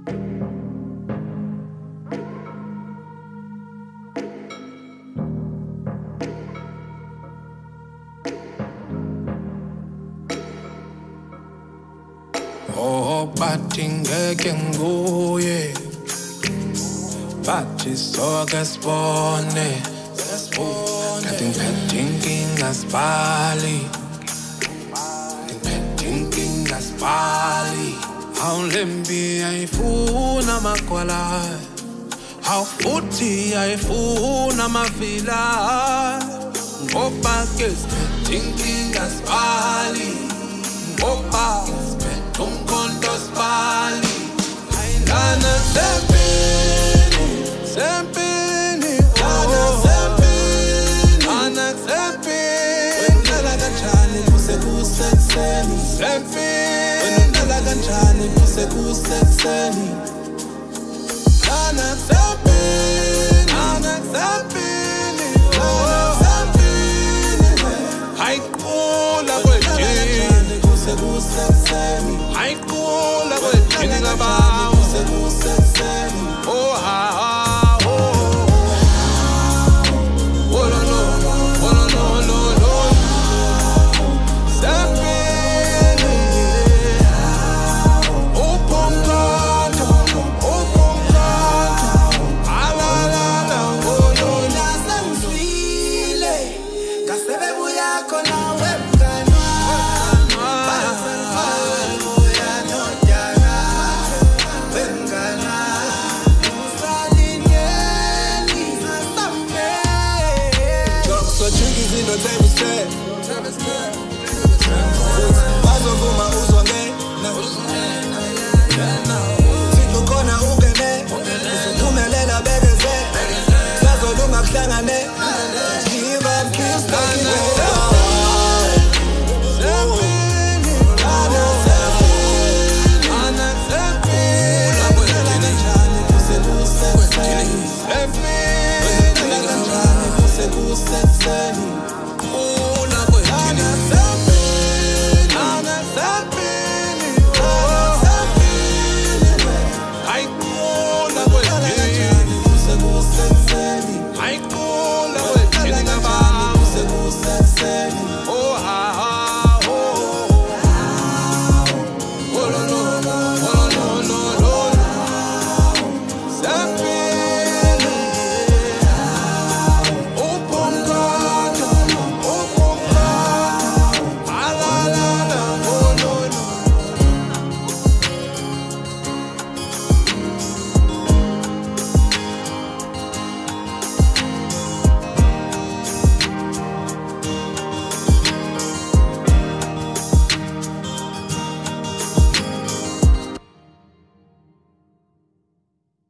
Oh, bathi ngeke nguye, bathi soke sibone, kanti ngiphethe inkinga sibali, ngiphethe inkinga sibali. Awulembi ayifuna amagwala, awu futhi ayifuna amavila, ngoba ke siphethe inkinga sibali, ngoba umkondo sibali. Lana sempini, sempini, lana sempini, lana sempini. Wendala kanjani kuse kusekuseni, sempini. Wendala kanjani kuse kusekuseni, lana sempini, lana sempini, lana sempini. Hayiqula kwethu. I